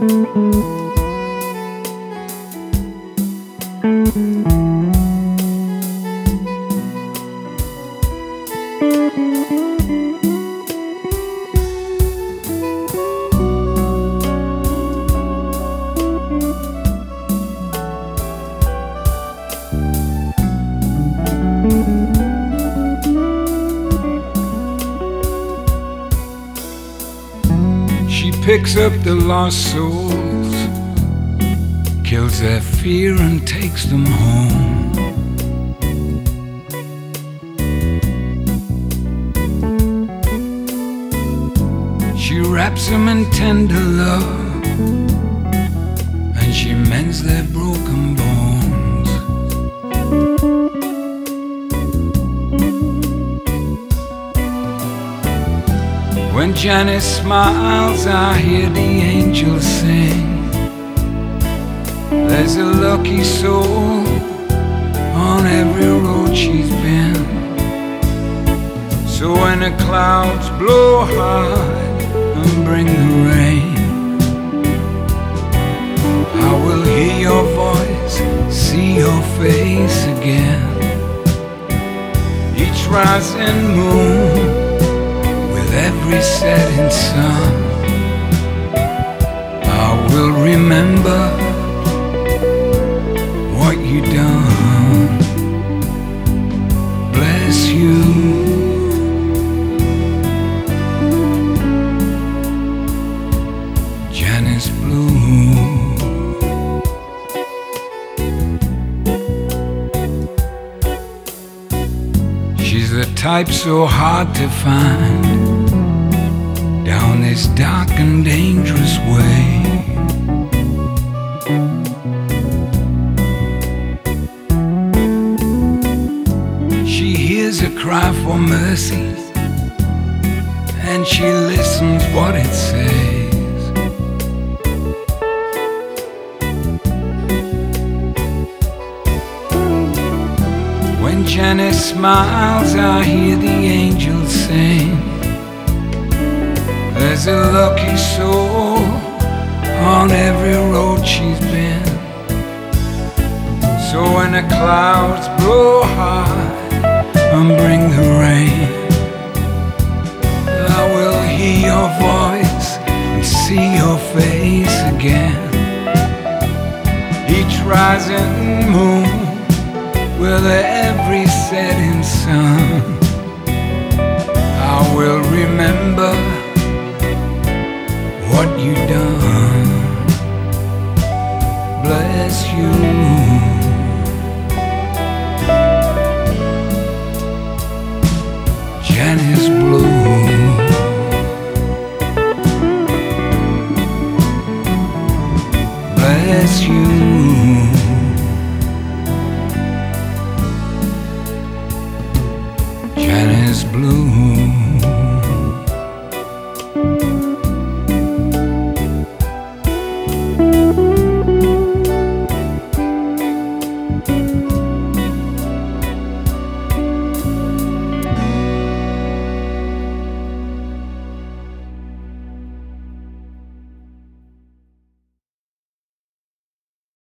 Picks up the lost souls, kills their fear and takes them home. She wraps them in tender love, and she mends their broken bones. When Janice smiles, I hear the angels sing. There's a lucky soul on every road she's been. So when the clouds blow high and bring the rain, I will hear your voice, see your face again. Each rising moon, every setting sun, I will remember what you done. Bless you. Janice Blue. She's the type so hard to find down this dark and dangerous way. She hears a cry for mercy, and she listens what it says. When Janice smiles, I hear the angels sing. There's a lucky soul on every road she's been. So when the clouds blow high and bring the rain, I will hear your voice and see your face again. Each rising moon with every setting sun, I will remember what you done. Bless you. Janice Blue. Bless you. Janice Blue.